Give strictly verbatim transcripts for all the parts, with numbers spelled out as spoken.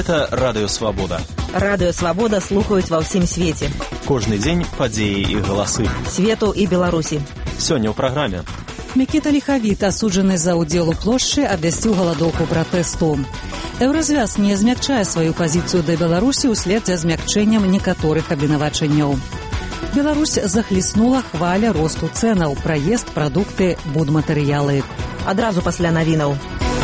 Гэта Радыё Свабода. Радыё Свабода слухаюць ва ўсім свеце. Кожны дзень падзеі і галасы. Свету і Беларусі. Сёння ў праграме. Мікіта Ліхавіт, асуджаны за ўдзел у плошчы, абвясціў галадоўку пратэсту. Еўразвяз не змякчае сваю пазіцыю да Беларусі ўслед за змякчэннем некаторых абвінавачанняў. Беларусь захліснула хваля росту цэнаў, праезд, прадукты, будматэрыялы. Адразу пасля навінаў.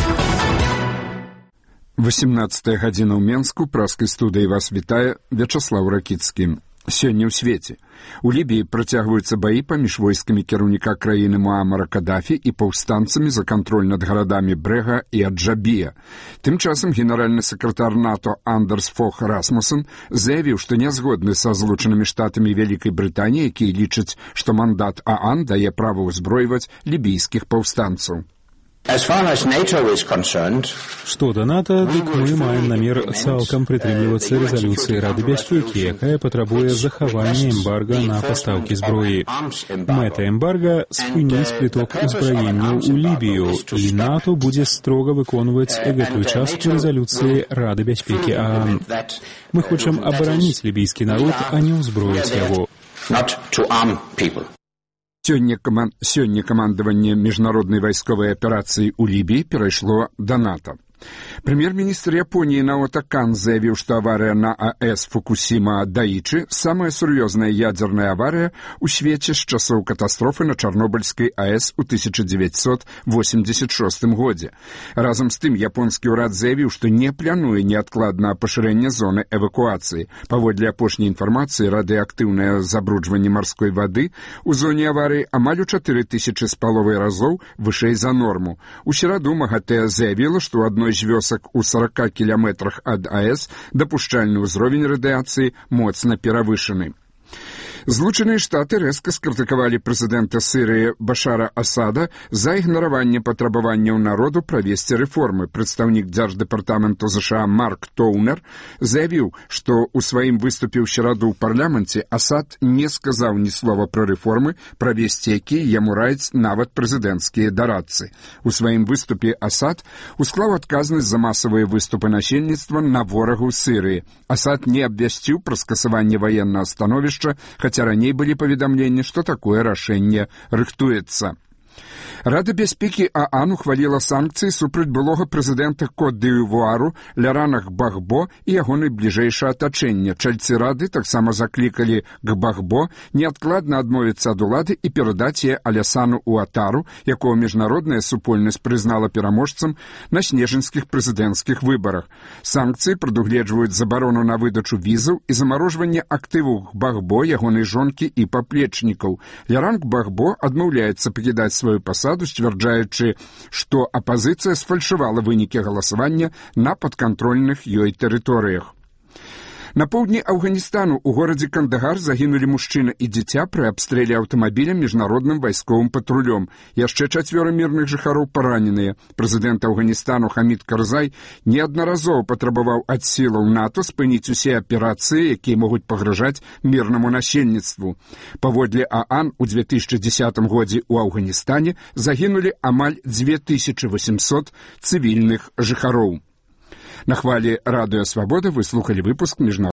восемнадцатая гадзіна ў Менску, праскай студыі вас вітае Вячаслаў Ракіцкі. Сёння ў свеце. У Лібіі працягваюцца баі паміж войскамі кіраўніка краіны Муамара Кадафі і паўстанцамі за кантроль над гарадамі Брэга і Аджабія. Тым часам генеральны сакратар НАТО Андерс Фох Расмуссен заявіў, што не згодны са Злучанымі Штатамі Вялікай Брытаніі, якія лічаць, што мандат ААН дае права ўзброіваць лібійскіх паўстанцаў. Што да НАТО, дык мы маем намер цалкам прытрымлівацца рэзалюцыі Рады бяспекі, якая патрабуе захавання эмбарга на пастаўкі зброі. Мэта эмбарга – спыніць прыток узбраенняў у Лібію, і НАТО будзе строга выконваць гэтую частку рэзалюцыі Рады бяспекі ААН. Мы хочам абараніць лібійскі народ, а не ўзброіць яго. Сёння, каман... Сёння камандаванне міжнароднай вайсковай аперацыі ў Лібіі перайшло да НАТО. Прэм'ер-міністр Японіі Наото Кан заявіў, што аварыя на АЭС Фукусіма Даічы – самая сур'ёзная ядзерная аварыя ў свеце з часоў катастрофы на Чарнобыльскай АЭС у тысяча дзевяцьсот восемьдесят шостым годзе. Разам з тым, японскі ўрад заявіў, што не плануе неадкладнае пашырэнне зоны эвакуацыі. Паводле апошняй інфармацыі, радыеактыўнае забруджванне марской вады ў зоне аварыі амаль у чатыры тысячы з паловай разоў вышэй за норму. У сераду МАГАТЭ заявіла, што ў адной з вёсак у сорока кіламетрах ад АЭС дапушчальны ўзровень радыяцыі моцна перавышаны. Злучаныя Штаты рэзка скрытыкавалі прэзідэнта Сірыі Башара Асада за ігнараванне патрабаванняў народу правесці рэформы. Прадстаўнік дзярждэпартаменту ЗША Марк Тоўнер заявіў, што ў сваім выступе ў сераду ў парламенце Асад не сказаў ні слова пра рэформы, правесці якія яму раяць нават прэзідэнцкія дарадцы. У сваім выступе Асад усклаў адказнасць за масавыя выступы насельніцтва на ворагу Сірыі. Асад не абвясціў пра скасаванне ваеннага становішча, хаця раней былі паведамленні, што такое рашэнне рыхтуецца. Рада бяспекі ААН ухваліла санкцыі супраць былога прэзідэнта Кот-д'Івуару Лярана Гбагбо і яго найбліжэйшае атачэнне. Чальцы рады таксама заклікалі Гбагбо неадкладна адмовіцца ад улады і перадаць яе Алясану Уатару, якого міжнародная супольнасць прызнала пераможцам на снежаньскіх прэзідэнцкіх выбарах. Санкцыі прадугледжваюць забарону на выдачу візаў і замарожванне актываў Гбагбо, ягонай жонкі і паплечнікаў. Ляран Гбагбо адмаўляецца пакідаць сваю пасаду, сцвярджаючы, што апазіцыя сфальшывала вынікі галасавання на падкантрольных ёй тэрыторыях. На поўдні Афганістану ў горадзе Кандагар загінулі мужчына і дзіця пры абстрэле аўтамабіля міжнародным вайсковым патрулём. Яшчэ чацвёра мірных жыхароў параненыя. Прэзідэнт Афганістану Хамід Карзай неаднаразова патрабаваў ад сілаў НАТО спыніць усе аперацыі, якія могуць пагражаць мірнаму насельніцтву. Паводле ААН у две тысячи дзесятым годзе ў Афганістане загінулі амаль две тысячи восемьсот цывільных жыхароў. На хвалі Радыё Свабода вы слухалі выпуск міжнароднага